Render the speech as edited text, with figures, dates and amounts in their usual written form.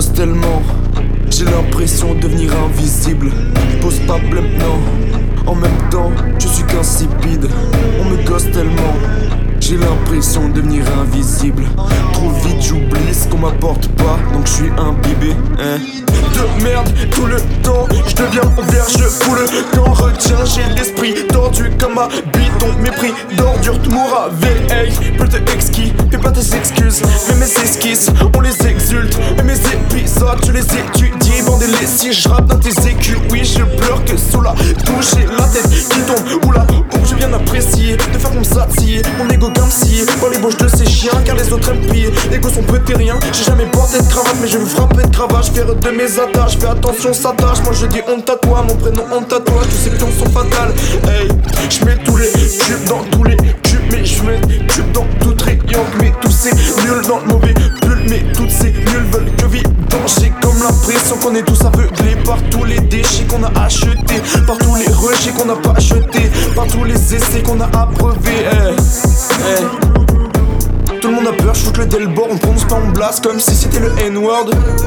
gosse tellement, j'ai l'impression de devenir invisible. Pose pas blême, non. En même temps, je suis qu'insipide. On me gosse tellement, j'ai l'impression de devenir invisible. Trop vite j'oublie ce qu'on m'apporte pas, donc je suis imbibé, hein. De merde tout le temps, je deviens vert, je fous le camp. Retiens, j'ai l'esprit tordu comme ma bite. Ton mépris d'ordure, tu mourras veille. Peu de exquis, fais pas tes excuses. Mais mes esquisses, on les exulte. Et mes épisodes, je les étudie. Bandez les si je rappe dans tes écus. Oui, je pleure que sous la douche. J'ai la tête qui tombe, oula, je viens d'apprécier, de faire comme ça, scier mon ego comme si dans les bouches de ces chiens, car les autres aiment piller. Les gosses sont petits rien, j'ai jamais porté de cravate, mais je veux frapper de cravache, faire de mes attaches. Fais attention, ça tâche, moi je dis honte à toi, mon prénom honte à toi, tous ces pions sont fatales. Hey, je mets tous les cubes dans tous les cubes, mais je mets cubes dans tout triangle, mais tous ces nuls dans le mauvais pull, mais toutes ces nuls veulent que vivre. J'ai comme l'impression qu'on est tous aveuglés par tous les déchets qu'on a achetés, par tous les rejets qu'on n'a pas achetés, par tous les essais qu'on a abreuvés. Tout le monde a peur, je foute le Delbord, on prononce pas, on blast comme si c'était le N-word.